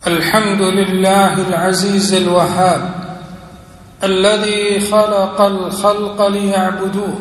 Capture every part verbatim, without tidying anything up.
الحمد لله العزيز الوهاب الذي خلق الخلق ليعبدوه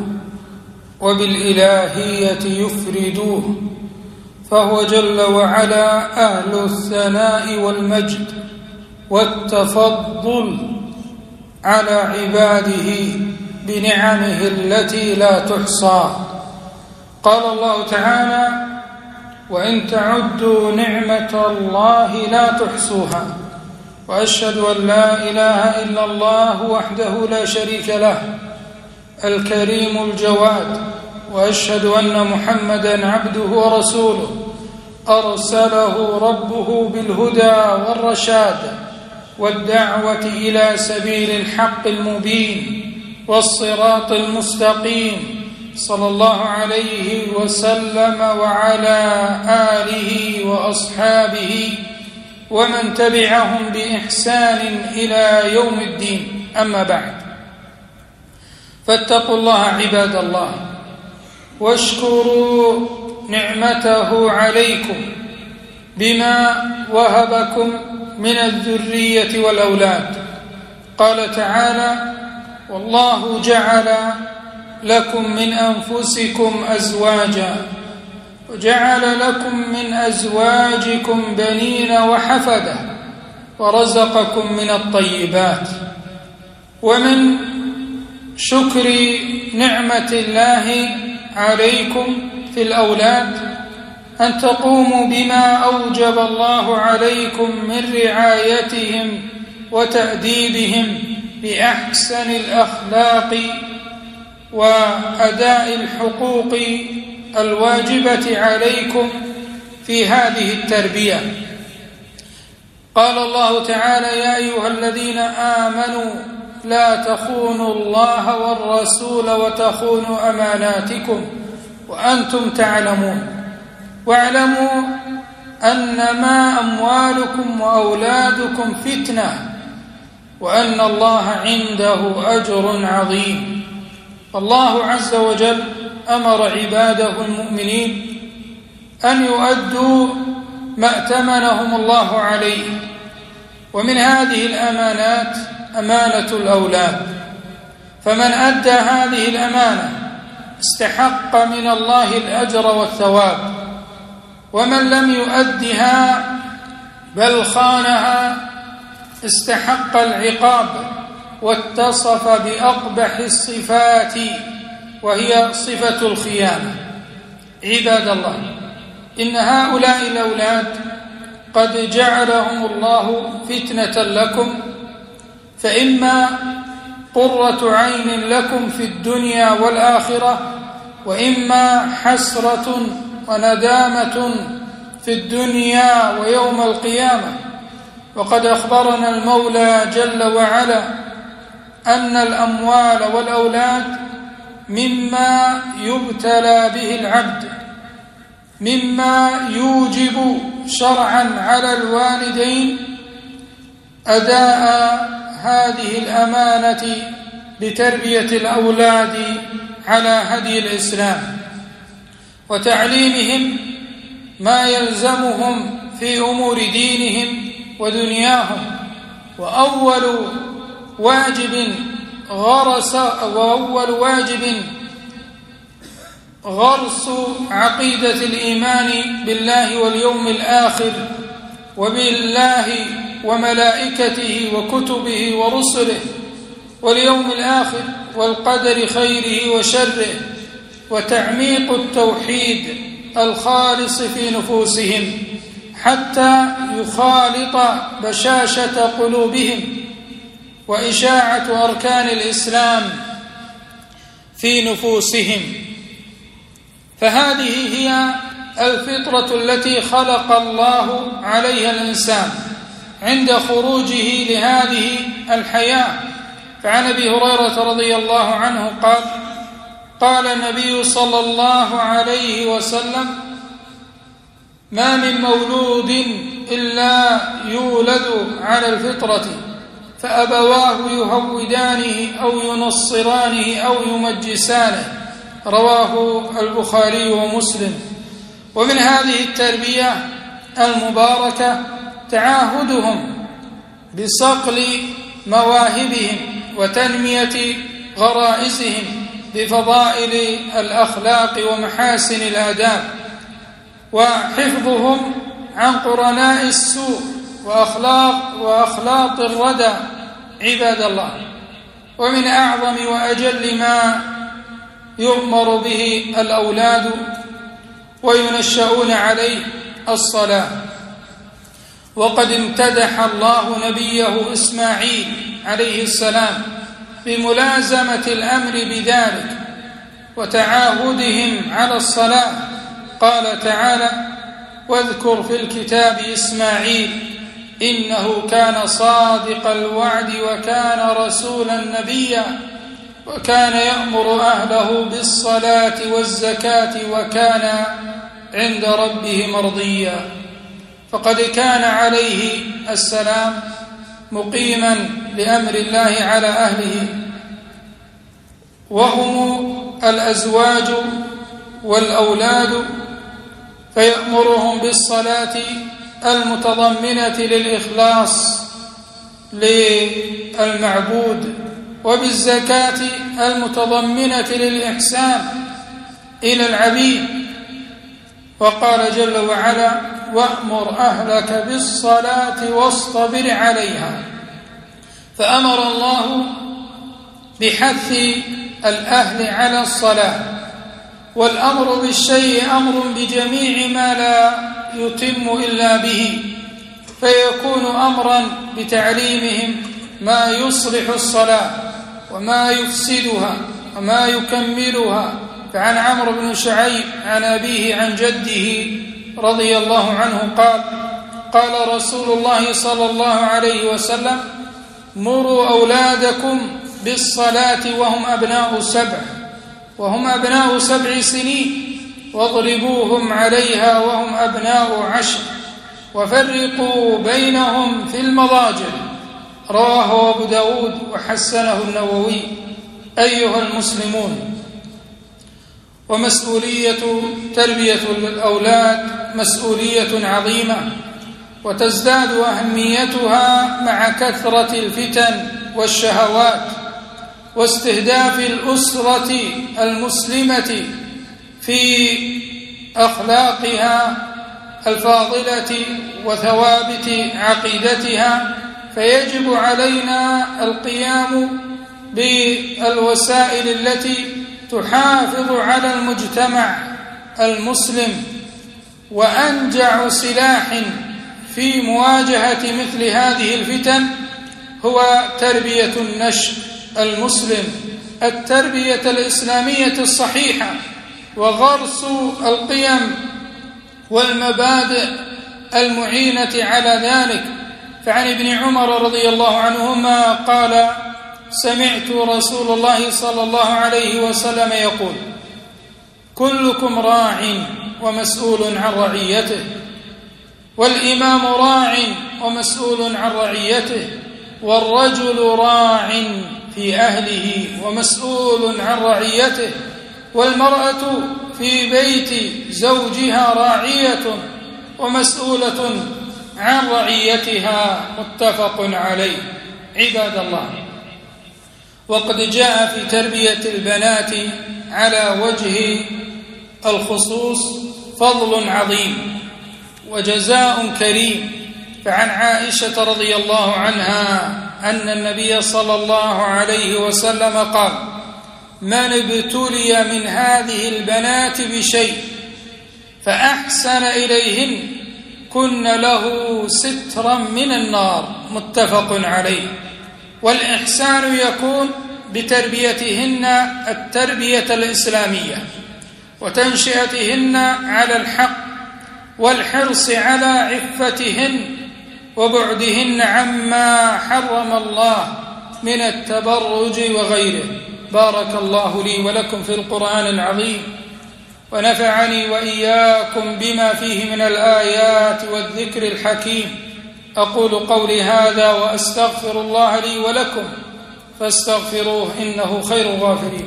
وبالإلهية يفردوه، فهو جل وعلا أهل الثناء والمجد والتفضل على عباده بنعمه التي لا تحصى. قال الله تعالى: وإن تعدوا نعمة الله لا تحصوها، وأشهد أن لا إله إلا الله وحده لا شريك له الكريم الجواد، وأشهد أن محمدًا عبده ورسوله أرسله ربه بالهدى والرشاد والدعوة إلى سبيل الحق المبين والصراط المستقيم، صلى الله عليه وسلم وعلى آله وأصحابه ومن تبعهم بإحسان إلى يوم الدين. أما بعد، فاتقوا الله عباد الله، واشكروا نعمته عليكم بما وهبكم من الذرية والأولاد. قال تعالى: والله جعل لكم من أنفسكم أزواجا وجعل لكم من أزواجكم بنين وحفدة ورزقكم من الطيبات. ومن شكر نعمة الله عليكم في الأولاد أن تقوموا بما أوجب الله عليكم من رعايتهم وتأديبهم بأحسن الأخلاق وأداء الحقوق الواجبة عليكم في هذه التربية. قال الله تعالى: يا أيها الذين آمنوا لا تخونوا الله والرسول وتخونوا أماناتكم وأنتم تعلمون، واعلموا أنما أموالكم وأولادكم فتنة وأن الله عنده أجر عظيم. الله عز وجل أمر عباده المؤمنين أن يؤدوا ما ائتمنهم الله عليه، ومن هذه الأمانات أمانة الأولاد، فمن أدى هذه الأمانة استحق من الله الأجر والثواب، ومن لم يؤدها بل خانها استحق العقاب واتصف بأقبح الصفات، وهي صفة الخيانة. عباد الله، إن هؤلاء الأولاد قد جعلهم الله فتنة لكم، فإما قرة عين لكم في الدنيا والآخرة، وإما حسرة وندامة في الدنيا ويوم القيامة. وقد أخبرنا المولى جل وعلا أن الأموال والأولاد مما يبتلى به العبد، مما يوجب شرعا على الوالدين أداء هذه الأمانة بتربية الأولاد على هدي الإسلام وتعليمهم ما يلزمهم في أمور دينهم ودنياهم. وأول واجب غرس وأول واجب غرس عقيدة الإيمان بالله واليوم الآخر وبالله وملائكته وكتبه ورسله واليوم الآخر والقدر خيره وشره، وتعميق التوحيد الخالص في نفوسهم حتى يخالط بشاشة قلوبهم وإشاعة أركان الإسلام في نفوسهم. فهذه هي الفطرة التي خلق الله عليها الإنسان عند خروجه لهذه الحياة. فعن أبي هريرة رضي الله عنه قال: قال النبي صلى الله عليه وسلم: ما من مولود إلا يولد على الفطرة، فأبواه يهودانه أو ينصرانه أو يمجسانه. رواه البخاري ومسلم. ومن هذه التربية المباركة تعاهدهم بصقل مواهبهم وتنمية غرائزهم بفضائل الأخلاق ومحاسن الآداب، وحفظهم عن قرناء السوء وأخلاق وأخلاق الردى. عباد الله، ومن أعظم وأجل ما يؤمر به الأولاد وينشأون عليه الصلاة، وقد امتدح الله نبيه إسماعيل عليه السلام بملازمة الأمر بذلك وتعاهدهم على الصلاة. قال تعالى: واذكر في الكتاب إسماعيل إنه كان صادق الوعد وكان رسولا نبيا وكان يأمر أهله بالصلاة والزكاة وكان عند ربه مرضيا. فقد كان عليه السلام مقيما لأمر الله على أهله، وهم الأزواج والأولاد، فيأمرهم بالصلاة المتضمنة للإخلاص للمعبود، وبالزكاة المتضمنة للإحسان إلى العبيد. وقال جل وعلا: وأمر أهلك بالصلاة واصطبر عليها. فأمر الله بحث الأهل على الصلاة، والأمر بالشيء أمر بجميع ما لا يتم إلا به، فيكون أمرا بتعليمهم ما يصلح الصلاة وما يفسدها وما يكملها. فعن عمرو بن شعيب عن أبيه عن جده رضي الله عنه قال: قال رسول الله صلى الله عليه وسلم: مروا أولادكم بالصلاة وهم أبناء سبع وهم أبناء سبع سنين، واضربوهم عليها وهم أبناء عشر، وفرقوا بينهم في المضاجع. رواه أبو داود وحسنه النووي. أيها المسلمون، ومسؤولية تربية الأولاد مسؤولية عظيمة، وتزداد أهميتها مع كثرة الفتن والشهوات واستهداف الأسرة المسلمة في أخلاقها الفاضلة وثوابت عقيدتها. فيجب علينا القيام بالوسائل التي تحافظ على المجتمع المسلم. وأنجع سلاح في مواجهة مثل هذه الفتن هو تربية النشء المسلم، التربية الإسلامية الصحيحة، وغرس القيم والمبادئ المعينة على ذلك. فعن ابن عمر رضي الله عنهما قال: سمعت رسول الله صلى الله عليه وسلم يقول: كلكم راع ومسؤول عن رعيته، والإمام راع ومسؤول عن رعيته، والرجل راع في أهله ومسؤول عن رعيته، والمرأة في بيت زوجها راعية ومسؤولة عن رعيتها. متفق عليه. عباد الله، وقد جاء في تربية البنات على وجه الخصوص فضل عظيم وجزاء كريم. فعن عائشة رضي الله عنها أن النبي صلى الله عليه وسلم قال: من ابتلي من هذه البنات بشيء فأحسن إليهن كن له سترا من النار. متفق عليه. والإحسان يكون بتربيتهن التربية الإسلامية، وتنشئتهن على الحق، والحرص على عفتهن، وبعدهن عما حرم الله من التبرج وغيره. بارك الله لي ولكم في القرآن العظيم، ونفعني وإياكم بما فيه من الآيات والذكر الحكيم. أقول قولي هذا وأستغفر الله لي ولكم فاستغفروه إنه خير الغافرين.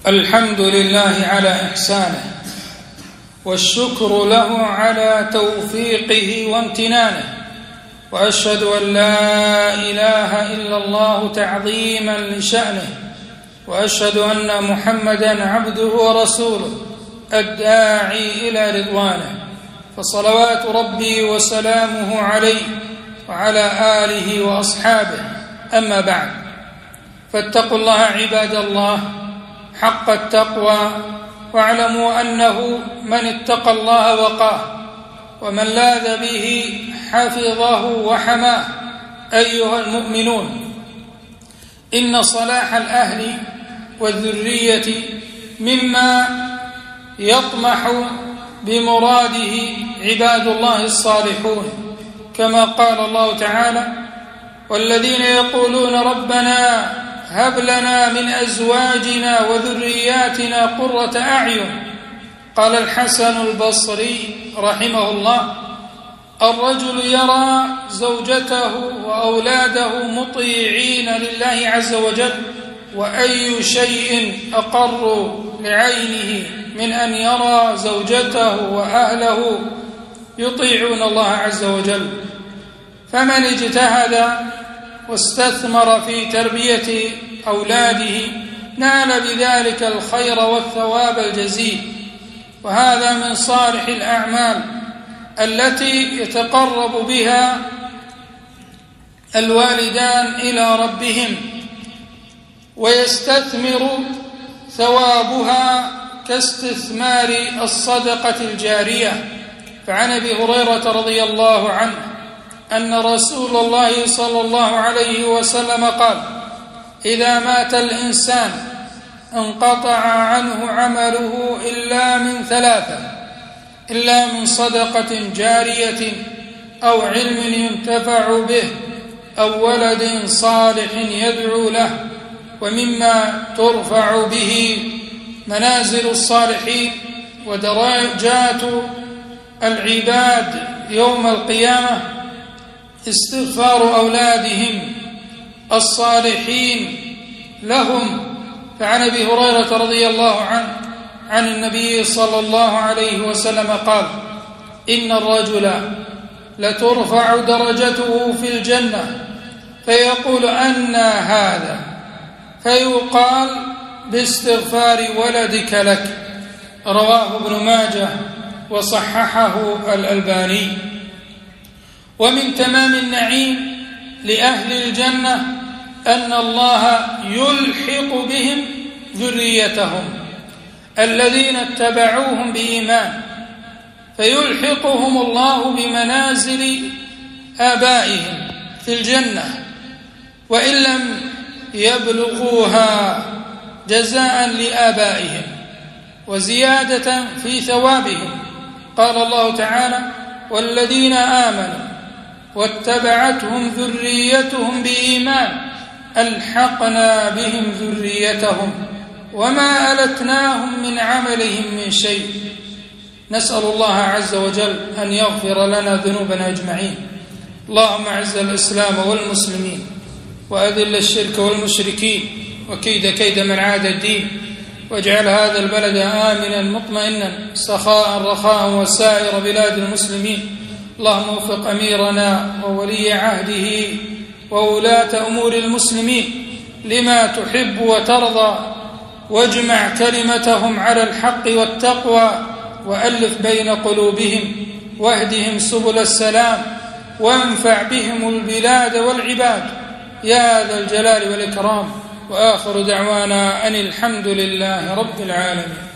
الحمد لله على إحسانه، والشكر له على توفيقه وامتنانه، وأشهد أن لا إله إلا الله تعظيما لشأنه، وأشهد أن محمدا عبده ورسوله الداعي إلى رضوانه، فصلوات ربي وسلامه عليه وعلى آله وأصحابه. أما بعد، فاتقوا الله عباد الله حق التقوى، واعلموا أنه من اتقى الله وقاه، ومن لاذ به حفظه وحماه. أيها المؤمنون، إن صلاح الأهل والذرية مما يطمح بمراده عباد الله الصالحون، كما قال الله تعالى: والذين يقولون ربنا هب لنا من أزواجنا وذرياتنا قرة أعين. قال الحسن البصري رحمه الله: الرجل يرى زوجته وأولاده مطيعين لله عز وجل، وأي شيء أقر لعينه من أن يرى زوجته وأهله يطيعون الله عز وجل. فمن اجتهد واستثمر في تربية أولاده نال بذلك الخير والثواب الجزيل، وهذا من صالح الأعمال التي يتقرب بها الوالدان إلى ربهم ويستثمر ثوابها كاستثمار الصدقة الجارية. فعن أبي هريرة رضي الله عنه أن رسول الله صلى الله عليه وسلم قال: إذا مات الإنسان انقطع عنه عمله إلا من ثلاثة، إلا من صدقة جارية أو علم ينتفع به أو ولد صالح يدعو له. ومما ترفع به منازل الصالحين ودرجات العباد يوم القيامة استغفار أولادهم الصالحين لهم. فعن أبي هريرة رضي الله عنه عن النبي صلى الله عليه وسلم قال: إن الرجل لترفع درجته في الجنة فيقول: أنى هذا؟ فيقال: باستغفار ولدك لك. رواه ابن ماجه وصححه الألباني. ومن تمام النعيم لأهل الجنة أن الله يلحق بهم ذريتهم الذين اتبعوهم بإيمان، فيلحقهم الله بمنازل آبائهم في الجنة وإن لم يبلغوها، جزاء لآبائهم وزيادة في ثوابهم. قال الله تعالى: والذين آمنوا واتبعتهم ذريتهم بإيمان ألحقنا بهم ذريتهم وما ألتناهم من عملهم من شيء. نسأل الله عز وجل أن يغفر لنا ذنوبنا أجمعين. اللهم أعز الإسلام والمسلمين، وأذل الشرك والمشركين، وكيد كيد من عاد الدين، واجعل هذا البلد آمنا مطمئنا سخاء رخاء وسائر بلاد المسلمين. اللهم وفق أميرنا وولي عهده وولاة أمور المسلمين لما تحب وترضى، واجمع كلمتهم على الحق والتقوى، وألف بين قلوبهم، واهدهم سبل السلام، وانفع بهم البلاد والعباد يا ذا الجلال والإكرام. وآخر دعوانا أن الحمد لله رب العالمين.